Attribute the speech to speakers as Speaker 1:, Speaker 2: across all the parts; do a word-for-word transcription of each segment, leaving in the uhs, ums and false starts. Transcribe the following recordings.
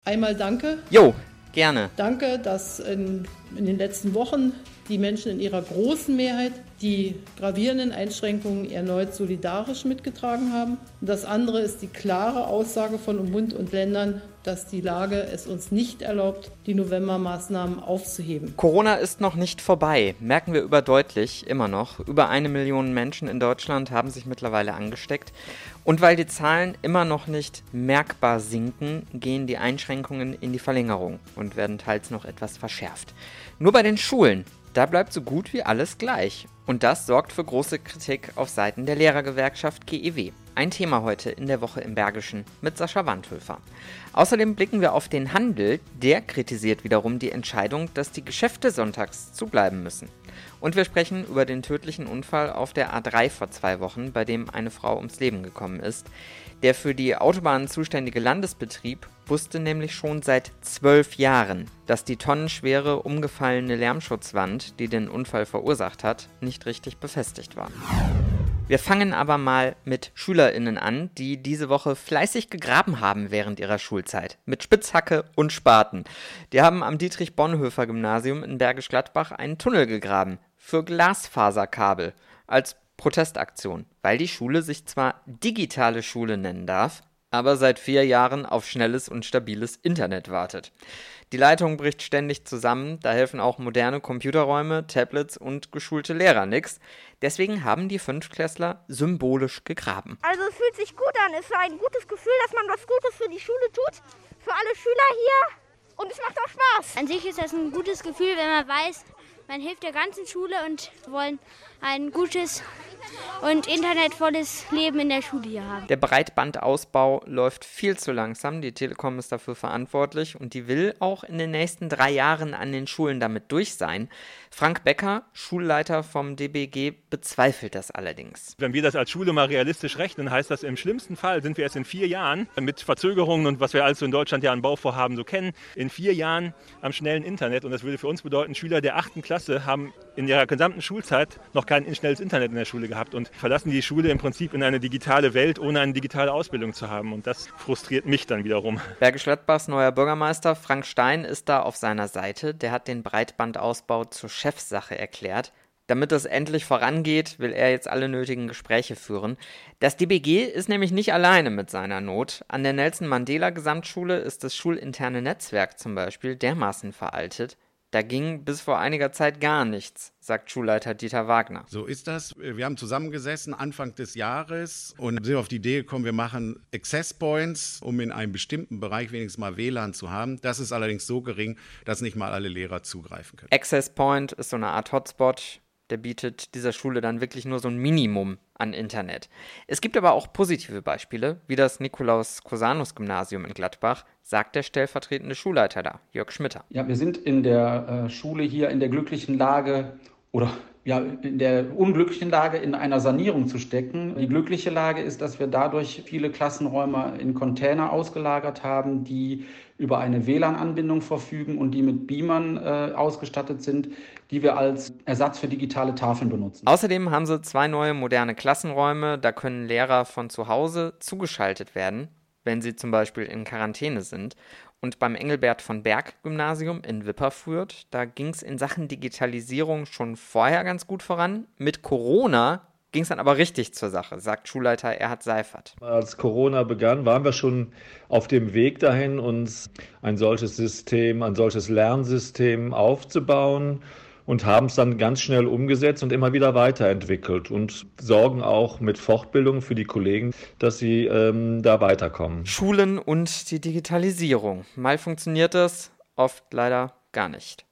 Speaker 1: Einmal danke.
Speaker 2: Jo, gerne.
Speaker 1: Danke, dass in, in den letzten Wochen die Menschen in ihrer großen Mehrheit die gravierenden Einschränkungen erneut solidarisch mitgetragen haben. Und das andere ist die klare Aussage von Bund und Ländern, dass die Lage es uns nicht erlaubt, die Novembermaßnahmen aufzuheben.
Speaker 2: Corona ist noch nicht vorbei, merken wir überdeutlich, immer noch. Über eine Million Menschen in Deutschland haben sich mittlerweile angesteckt. Und weil die Zahlen immer noch nicht merkbar sinken, gehen die Einschränkungen in die Verlängerung und werden teils noch etwas verschärft. Nur bei den Schulen, da bleibt so gut wie alles gleich. Und das sorgt für große Kritik auf Seiten der Lehrergewerkschaft G E W. Ein Thema heute in der Woche im Bergischen mit Sascha Wandhöfer. Außerdem blicken wir auf den Handel. Der kritisiert wiederum die Entscheidung, dass die Geschäfte sonntags zubleiben müssen. Und wir sprechen über den tödlichen Unfall auf der A drei vor zwei Wochen, bei dem eine Frau ums Leben gekommen ist. Der für die Autobahnen zuständige Landesbetrieb wusste nämlich schon seit zwölf Jahren, dass die tonnenschwere, umgefallene Lärmschutzwand, die den Unfall verursacht hat, nicht richtig befestigt war. Wir fangen aber mal mit SchülerInnen an, die diese Woche fleißig gegraben haben während ihrer Schulzeit. Mit Spitzhacke und Spaten. Die haben am Dietrich-Bonhoeffer-Gymnasium in Bergisch Gladbach einen Tunnel gegraben. Für Glasfaserkabel. Als Protestaktion. Weil die Schule sich zwar digitale Schule nennen darf, aber seit vier Jahren auf schnelles und stabiles Internet wartet. Die Leitung bricht ständig zusammen, da helfen auch moderne Computerräume, Tablets und geschulte Lehrer nix. Deswegen haben die Fünftklässler symbolisch gegraben.
Speaker 3: Also es fühlt sich gut an, es ist ein gutes Gefühl, dass man was Gutes für die Schule tut, für alle Schüler hier und es macht auch Spaß.
Speaker 4: An sich ist das ein gutes Gefühl, wenn man weiß, man hilft der ganzen Schule und wollen ein gutes und internetvolles Leben in der Schule hier haben.
Speaker 2: Der Breitbandausbau läuft viel zu langsam. Die Telekom ist dafür verantwortlich und die will auch in den nächsten drei Jahren an den Schulen damit durch sein. Frank Becker, Schulleiter vom D B G, bezweifelt das allerdings.
Speaker 5: Wenn wir das als Schule mal realistisch rechnen, heißt das, im schlimmsten Fall sind wir erst in vier Jahren mit Verzögerungen und was wir also in Deutschland ja an Bauvorhaben so kennen, in vier Jahren am schnellen Internet. Und das würde für uns bedeuten, Schüler der achten Klasse haben in ihrer gesamten Schulzeit noch kein schnelles Internet in der Schule gehabt und verlassen die Schule im Prinzip in eine digitale Welt, ohne eine digitale Ausbildung zu haben. Und das frustriert mich dann wiederum.
Speaker 2: Bergisch Gladbachs neuer Bürgermeister Frank Stein ist da auf seiner Seite. Der hat den Breitbandausbau zur Chefsache erklärt. Damit es endlich vorangeht, will er jetzt alle nötigen Gespräche führen. Das D B G ist nämlich nicht alleine mit seiner Not. An der Nelson-Mandela-Gesamtschule ist das schulinterne Netzwerk zum Beispiel dermaßen veraltet. Da ging bis vor einiger Zeit gar nichts, sagt Schulleiter Dieter Wagner.
Speaker 6: So ist das. Wir haben zusammengesessen Anfang des Jahres und sind auf die Idee gekommen, wir machen Access Points, um in einem bestimmten Bereich wenigstens mal W L A N zu haben. Das ist allerdings so gering, dass nicht mal alle Lehrer zugreifen können.
Speaker 2: Access Point ist so eine Art Hotspot. Der bietet dieser Schule dann wirklich nur so ein Minimum an Internet. Es gibt aber auch positive Beispiele, wie das Nikolaus-Cusanus-Gymnasium in Gladbach, sagt der stellvertretende Schulleiter da, Jörg Schmitter.
Speaker 7: Ja, wir sind in der äh, Schule hier in der glücklichen Lage oder ja, in der unglücklichen Lage, in einer Sanierung zu stecken. Die glückliche Lage ist, dass wir dadurch viele Klassenräume in Container ausgelagert haben, die über eine W L A N-Anbindung verfügen und die mit Beamern äh, ausgestattet sind, die wir als Ersatz für digitale Tafeln benutzen.
Speaker 2: Außerdem haben sie zwei neue moderne Klassenräume, da können Lehrer von zu Hause zugeschaltet werden, wenn sie zum Beispiel in Quarantäne sind. Und beim Engelbert von Berg Gymnasium in Wipperfürth, da ging es in Sachen Digitalisierung schon vorher ganz gut voran. Mit Corona ging es dann aber richtig zur Sache, sagt Schulleiter Erhard Seifert.
Speaker 8: Als Corona begann, waren wir schon auf dem Weg dahin, uns ein solches System, ein solches Lernsystem aufzubauen und haben es dann ganz schnell umgesetzt und immer wieder weiterentwickelt und sorgen auch mit Fortbildung für die Kollegen, dass sie ähm, da weiterkommen.
Speaker 2: Schulen und die Digitalisierung. Mal funktioniert das, oft leider gar nicht.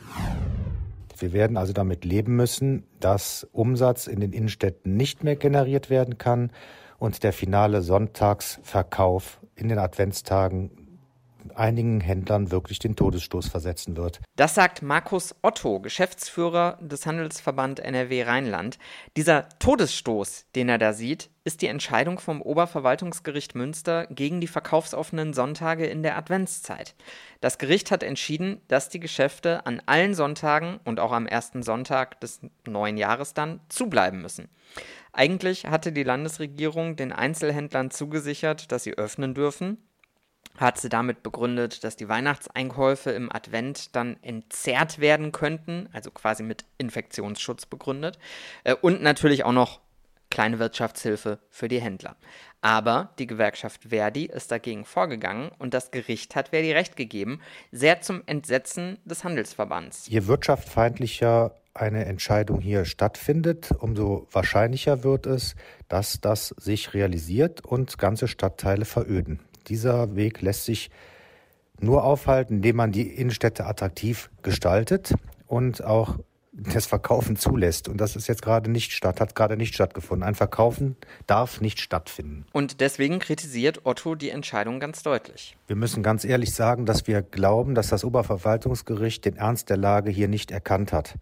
Speaker 9: Wir werden also damit leben müssen, dass Umsatz in den Innenstädten nicht mehr generiert werden kann und der finale Sonntagsverkauf in den Adventstagen einigen Händlern wirklich den Todesstoß versetzen wird.
Speaker 2: Das sagt Markus Otto, Geschäftsführer des Handelsverband N R W Rheinland. Dieser Todesstoß, den er da sieht, ist die Entscheidung vom Oberverwaltungsgericht Münster gegen die verkaufsoffenen Sonntage in der Adventszeit. Das Gericht hat entschieden, dass die Geschäfte an allen Sonntagen und auch am ersten Sonntag des neuen Jahres dann zubleiben müssen. Eigentlich hatte die Landesregierung den Einzelhändlern zugesichert, dass sie öffnen dürfen. hat sie damit begründet, dass die Weihnachtseinkäufe im Advent dann entzerrt werden könnten, also quasi mit Infektionsschutz begründet. Und natürlich auch noch kleine Wirtschaftshilfe für die Händler. Aber die Gewerkschaft Verdi ist dagegen vorgegangen und das Gericht hat Verdi recht gegeben, sehr zum Entsetzen des Handelsverbands.
Speaker 9: Je wirtschaftsfeindlicher eine Entscheidung hier stattfindet, umso wahrscheinlicher wird es, dass das sich realisiert und ganze Stadtteile veröden. Dieser Weg lässt sich nur aufhalten, indem man die Innenstädte attraktiv gestaltet und auch das Verkaufen zulässt. Und das ist jetzt gerade nicht statt, hat gerade nicht stattgefunden. Ein Verkaufen darf nicht stattfinden.
Speaker 2: Und deswegen kritisiert Otto die Entscheidung ganz deutlich.
Speaker 9: Wir müssen ganz ehrlich sagen, dass wir glauben, dass das Oberverwaltungsgericht den Ernst der Lage hier nicht erkannt hat.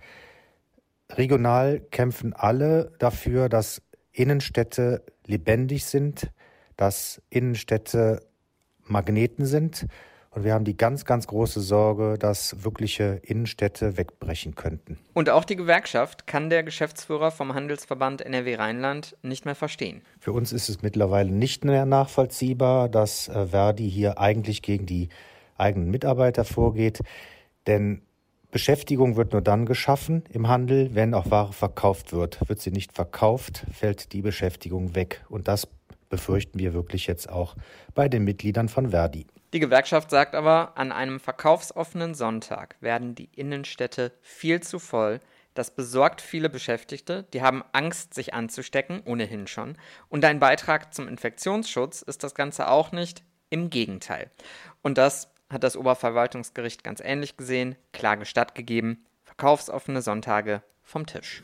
Speaker 9: Regional kämpfen alle dafür, dass Innenstädte lebendig sind, dass Innenstädte Magneten sind. Und wir haben die ganz, ganz große Sorge, dass wirkliche Innenstädte wegbrechen könnten.
Speaker 2: Und auch die Gewerkschaft kann der Geschäftsführer vom Handelsverband N R W Rheinland nicht mehr verstehen.
Speaker 9: Für uns ist es mittlerweile nicht mehr nachvollziehbar, dass äh, Verdi hier eigentlich gegen die eigenen Mitarbeiter vorgeht. Denn Beschäftigung wird nur dann geschaffen im Handel, wenn auch Ware verkauft wird. Wird sie nicht verkauft, fällt die Beschäftigung weg. Und das befürchten wir wirklich jetzt auch bei den Mitgliedern von Verdi.
Speaker 2: Die Gewerkschaft sagt aber, an einem verkaufsoffenen Sonntag werden die Innenstädte viel zu voll. Das besorgt viele Beschäftigte, die haben Angst, sich anzustecken, ohnehin schon. Und ein Beitrag zum Infektionsschutz ist das Ganze auch nicht, im Gegenteil. Und das hat das Oberverwaltungsgericht ganz ähnlich gesehen, Klage stattgegeben, verkaufsoffene Sonntage vom Tisch.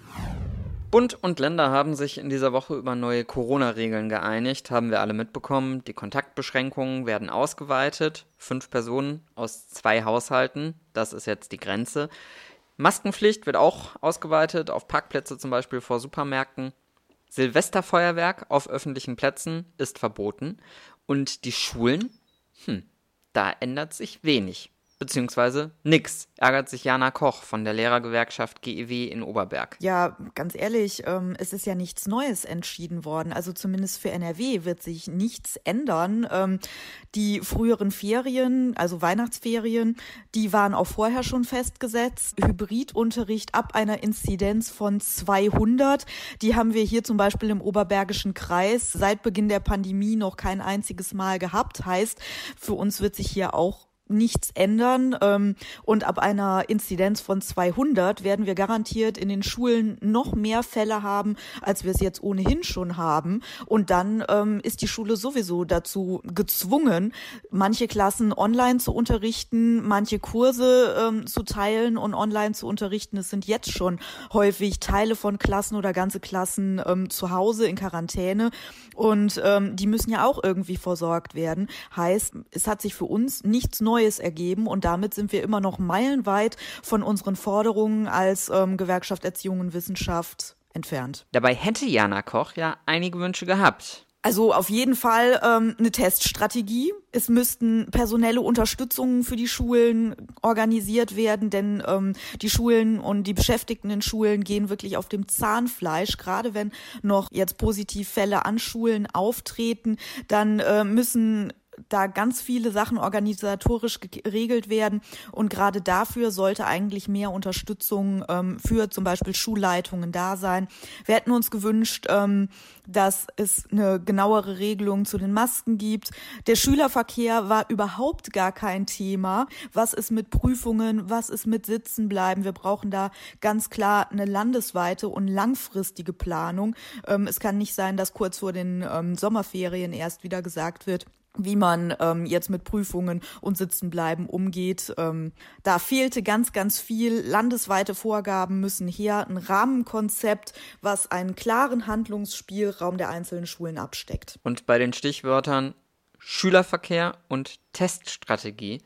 Speaker 2: Bund und Länder haben sich in dieser Woche über neue Corona-Regeln geeinigt, haben wir alle mitbekommen. Die Kontaktbeschränkungen werden ausgeweitet. Fünf Personen aus zwei Haushalten, das ist jetzt die Grenze. Maskenpflicht wird auch ausgeweitet auf Parkplätze, zum Beispiel vor Supermärkten. Silvesterfeuerwerk auf öffentlichen Plätzen ist verboten. Und die Schulen, hm, da ändert sich wenig. Beziehungsweise nix, ärgert sich Jana Koch von der Lehrergewerkschaft G E W in Oberberg.
Speaker 10: Ja, ganz ehrlich, ähm, es ist ja nichts Neues entschieden worden. Also zumindest für N R W wird sich nichts ändern. Ähm, die früheren Ferien, also Weihnachtsferien, die waren auch vorher schon festgesetzt. Hybridunterricht ab einer Inzidenz von zweihundert. Die haben wir hier zum Beispiel im Oberbergischen Kreis seit Beginn der Pandemie noch kein einziges Mal gehabt. Heißt, für uns wird sich hier auch nichts ändern. Und ab einer Inzidenz von zweihundert werden wir garantiert in den Schulen noch mehr Fälle haben, als wir es jetzt ohnehin schon haben. Und dann ähm, ist die Schule sowieso dazu gezwungen, manche Klassen online zu unterrichten, manche Kurse ähm, zu teilen und online zu unterrichten. Es sind jetzt schon häufig Teile von Klassen oder ganze Klassen ähm, zu Hause in Quarantäne. Und ähm, die müssen ja auch irgendwie versorgt werden. Heißt, es hat sich für uns nichts Neues ergeben und damit sind wir immer noch meilenweit von unseren Forderungen als ähm, Gewerkschaft Erziehung und Wissenschaft entfernt.
Speaker 2: Dabei hätte Jana Koch ja einige Wünsche gehabt.
Speaker 10: Also auf jeden Fall ähm, eine Teststrategie. Es müssten personelle Unterstützungen für die Schulen organisiert werden, denn ähm, die Schulen und die Beschäftigten in Schulen gehen wirklich auf dem Zahnfleisch. Gerade wenn noch jetzt Positivfälle an Schulen auftreten, dann äh, müssen da ganz viele Sachen organisatorisch geregelt werden und gerade dafür sollte eigentlich mehr Unterstützung ähm, für zum Beispiel Schulleitungen da sein. Wir hätten uns gewünscht, ähm, dass es eine genauere Regelung zu den Masken gibt. Der Schülerverkehr war überhaupt gar kein Thema. Was ist mit Prüfungen? Was ist mit Sitzenbleiben? Wir brauchen da ganz klar eine landesweite und langfristige Planung. Ähm, es kann nicht sein, dass kurz vor den ähm, Sommerferien erst wieder gesagt wird, wie man ähm, jetzt mit Prüfungen und Sitzenbleiben umgeht. Ähm, da fehlte ganz, ganz viel. Landesweite Vorgaben müssen her. Ein Rahmenkonzept, was einen klaren Handlungsspielraum der einzelnen Schulen absteckt.
Speaker 2: Und bei den Stichwörtern Schülerverkehr und Teststrategie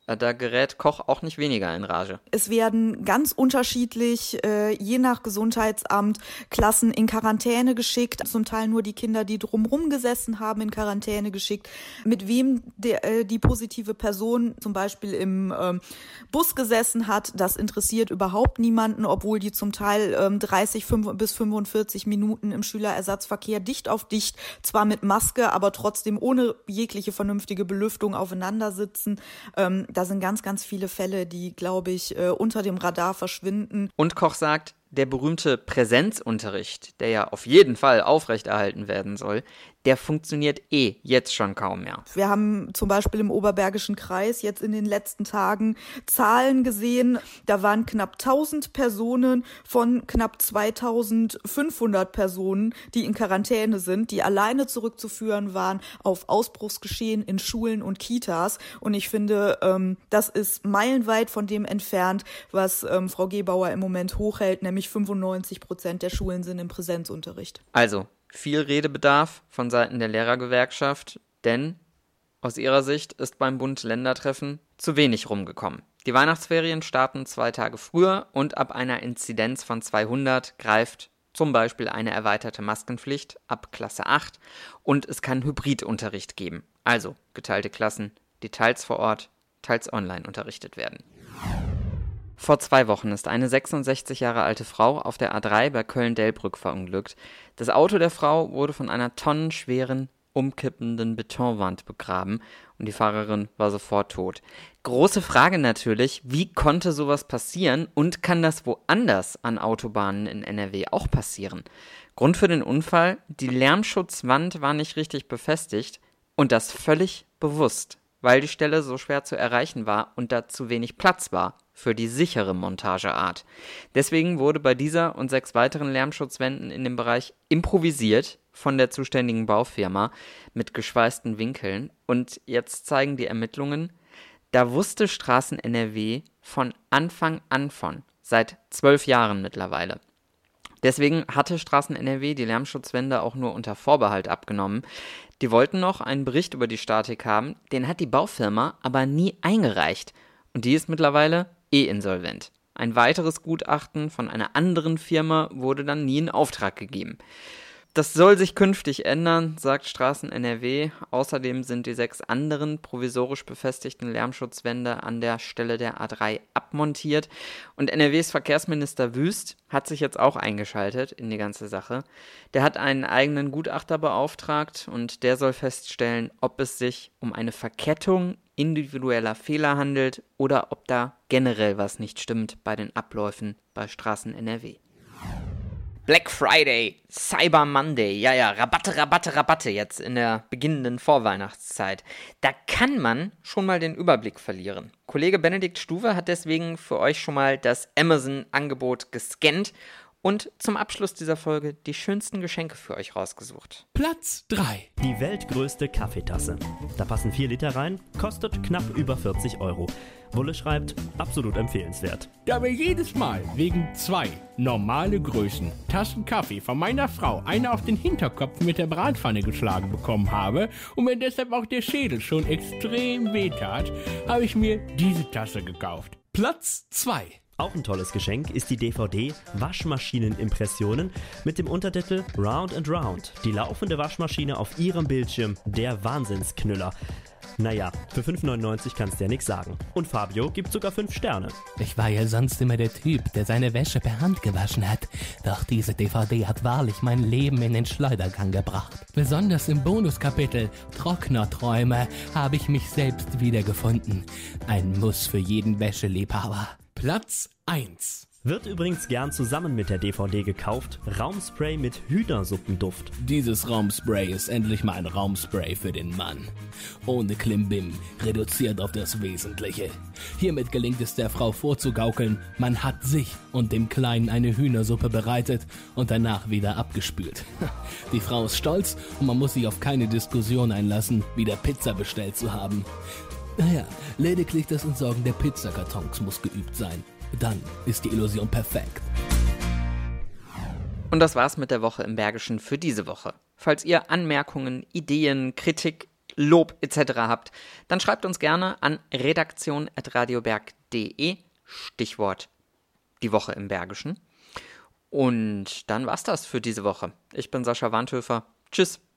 Speaker 2: Da gerät Koch auch nicht weniger in Rage.
Speaker 10: Es werden ganz unterschiedlich, äh, je nach Gesundheitsamt, Klassen in Quarantäne geschickt. Zum Teil nur die Kinder, die drumherum gesessen haben, in Quarantäne geschickt. Mit wem der, äh, die positive Person zum Beispiel im ähm, Bus gesessen hat, das interessiert überhaupt niemanden, obwohl die zum Teil ähm, dreißig bis fünfundvierzig Minuten im Schülerersatzverkehr dicht auf dicht, zwar mit Maske, aber trotzdem ohne jegliche vernünftige Belüftung aufeinander sitzen. Ähm, Da sind ganz, ganz viele Fälle, die, glaube ich, äh, unter dem Radar verschwinden.
Speaker 2: Und Koch sagt, der berühmte Präsenzunterricht, der ja auf jeden Fall aufrechterhalten werden soll, der funktioniert eh jetzt schon kaum mehr.
Speaker 10: Wir haben zum Beispiel im Oberbergischen Kreis jetzt in den letzten Tagen Zahlen gesehen. Da waren knapp tausend Personen von knapp zweitausendfünfhundert Personen, die in Quarantäne sind, die alleine zurückzuführen waren auf Ausbruchsgeschehen in Schulen und Kitas. Und ich finde, ähm, das ist meilenweit von dem entfernt, was ähm, Frau Gebauer im Moment hochhält, nämlich fünfundneunzig Prozent der Schulen sind im Präsenzunterricht.
Speaker 2: Also, viel Redebedarf von Seiten der Lehrergewerkschaft, denn aus ihrer Sicht ist beim Bund-Länder-Treffen zu wenig rumgekommen. Die Weihnachtsferien starten zwei Tage früher und ab einer Inzidenz von zweihundert greift zum Beispiel eine erweiterte Maskenpflicht ab Klasse acht und es kann Hybridunterricht geben, also geteilte Klassen, die teils vor Ort, teils online unterrichtet werden. Vor zwei Wochen ist eine sechsundsechzig Jahre alte Frau auf der A drei bei Köln-Delbrück verunglückt. Das Auto der Frau wurde von einer tonnenschweren, umkippenden Betonwand begraben und die Fahrerin war sofort tot. Große Frage natürlich, wie konnte sowas passieren und kann das woanders an Autobahnen in N R W auch passieren? Grund für den Unfall, die Lärmschutzwand war nicht richtig befestigt und das völlig bewusst, weil die Stelle so schwer zu erreichen war und da zu wenig Platz war für die sichere Montageart. Deswegen wurde bei dieser und sechs weiteren Lärmschutzwänden in dem Bereich improvisiert von der zuständigen Baufirma mit geschweißten Winkeln. Und jetzt zeigen die Ermittlungen, da wusste Straßen N R W von Anfang an von, seit zwölf Jahren mittlerweile. Deswegen hatte Straßen N R W die Lärmschutzwände auch nur unter Vorbehalt abgenommen. Die wollten noch einen Bericht über die Statik haben, den hat die Baufirma aber nie eingereicht. Und die ist mittlerweile eh insolvent. Ein weiteres Gutachten von einer anderen Firma wurde dann nie in Auftrag gegeben. Das soll sich künftig ändern, sagt Straßen N R W. Außerdem sind die sechs anderen provisorisch befestigten Lärmschutzwände an der Stelle der A drei abmontiert. Und N R Ws Verkehrsminister Wüst hat sich jetzt auch eingeschaltet in die ganze Sache. Der hat einen eigenen Gutachter beauftragt und der soll feststellen, ob es sich um eine Verkettung individueller Fehler handelt oder ob da generell was nicht stimmt bei den Abläufen bei Straßen N R W. Black Friday, Cyber Monday, ja, ja, Rabatte, Rabatte, Rabatte jetzt in der beginnenden Vorweihnachtszeit. Da kann man schon mal den Überblick verlieren. Kollege Benedikt Stuwe hat deswegen für euch schon mal das Amazon-Angebot gescannt und zum Abschluss dieser Folge die schönsten Geschenke für euch rausgesucht.
Speaker 11: Platz drei. Die weltgrößte Kaffeetasse. Da passen vier Liter rein, kostet knapp über vierzig Euro. Wulle schreibt, absolut empfehlenswert.
Speaker 12: Da wir jedes Mal wegen zwei normale Größen Tassen Kaffee von meiner Frau eine auf den Hinterkopf mit der Bratpfanne geschlagen bekommen habe und mir deshalb auch der Schädel schon extrem wehtat, habe ich mir diese Tasse gekauft.
Speaker 11: Platz zwei. Auch ein tolles Geschenk ist die D V D Waschmaschinenimpressionen mit dem Untertitel Round and Round. Die laufende Waschmaschine auf ihrem Bildschirm, der Wahnsinnsknüller. Naja, für fünf neunundneunzig kannst du ja nichts sagen. Und Fabio gibt sogar fünf Sterne.
Speaker 13: Ich war ja sonst immer der Typ, der seine Wäsche per Hand gewaschen hat. Doch diese D V D hat wahrlich mein Leben in den Schleudergang gebracht. Besonders im Bonuskapitel Trocknerträume habe ich mich selbst wiedergefunden. Ein Muss für jeden Wäscheliebhaber.
Speaker 11: Platz eins. Wird übrigens gern zusammen mit der D V D gekauft. Raumspray mit Hühnersuppenduft.
Speaker 13: Dieses Raumspray ist endlich mal ein Raumspray für den Mann. Ohne Klimbim, reduziert auf das Wesentliche. Hiermit gelingt es der Frau vorzugaukeln, man hat sich und dem Kleinen eine Hühnersuppe bereitet und danach wieder abgespült. Die Frau ist stolz und man muss sich auf keine Diskussion einlassen, wieder Pizza bestellt zu haben. Naja, lediglich das Entsorgen der Pizzakartons muss geübt sein. Dann ist die Illusion perfekt.
Speaker 2: Und das war's mit der Woche im Bergischen für diese Woche. Falls ihr Anmerkungen, Ideen, Kritik, Lob et cetera habt, dann schreibt uns gerne an redaktion at radioberg punkt de, Stichwort die Woche im Bergischen. Und dann war's das für diese Woche. Ich bin Sascha Wandhöfer. Tschüss.